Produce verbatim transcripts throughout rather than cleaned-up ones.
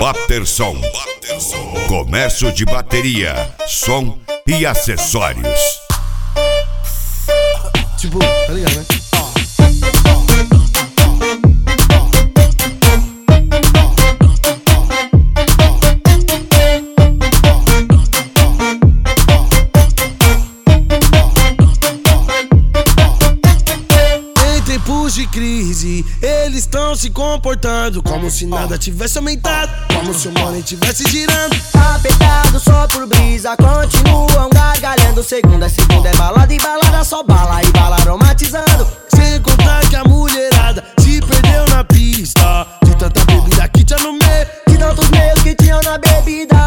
Baterson, comércio de bateria, som e acessórios. Tipo, tá ligado, né? De crise, eles estão se comportando como se nada tivesse aumentado, como se o money tivesse girando. Apertado só por brisa, continuam gargalhando. Segunda, segunda é balada e balada só bala e bala aromatizando. Sem contar que a mulherada se perdeu na pista de tanta bebida que tinha no meio, de tantos meios que tinham na bebida.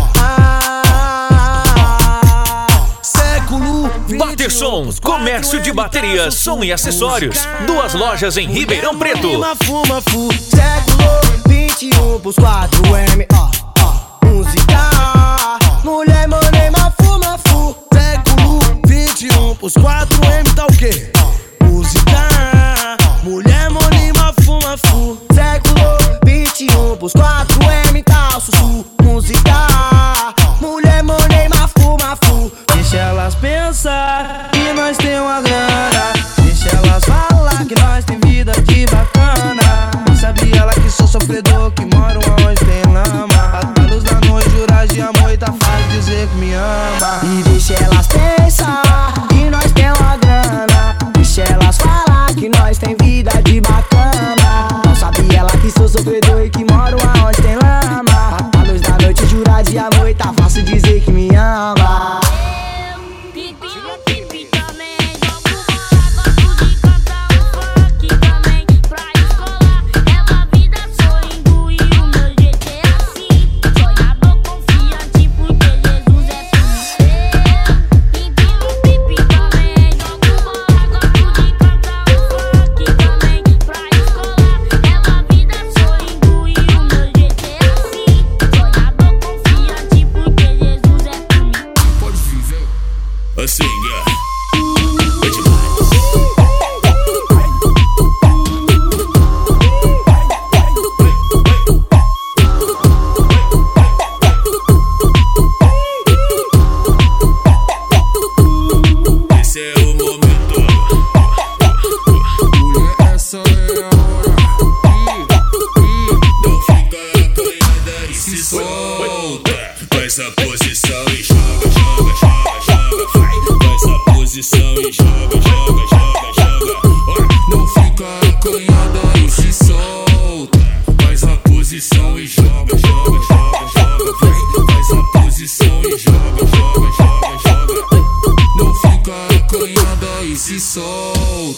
Baterson, comércio de bateria, som e acessórios. Duas lojas em Ribeirão Preto. Século vinte e um pros quatro M, ó, ó, música. Mulher, monema, fuma, fu. Século vinte e um pros quatro M tá o quê? Música. Mulher, monema, fuma, fu. Século vinte e um pros quatro M tá o sussu. Música. Mulher, monema, fuma, fu. Deixa elas pensar que nós tem uma grana. Deixa elas falar que nós tem vida de bacana. Sabe ela que sou sofredor, que moro onde tem lama. A luz da noite, jurar de amor e tá fácil dizer que me ama. E deixa elas pensar que nós tem uma grana. Deixa elas falar que nós tem vida de bacana. Não sabe ela que sou sofredor e que moro onde tem lama. A luz da noite, jurar de amor e tá fácil dizer que me ama. Assim, yeah. Esse é o momento. Mulher, essa é a hora. Não fica acanhada e se solta. Faz a posição e joga, joga, joga, joga. Faz a posição e joga, joga, joga, joga. Não fica acanhada e se solta. Faz a posição e joga, joga, joga, joga. Faz a posição e joga, joga, joga, joga. Não fica acanhada e se solta.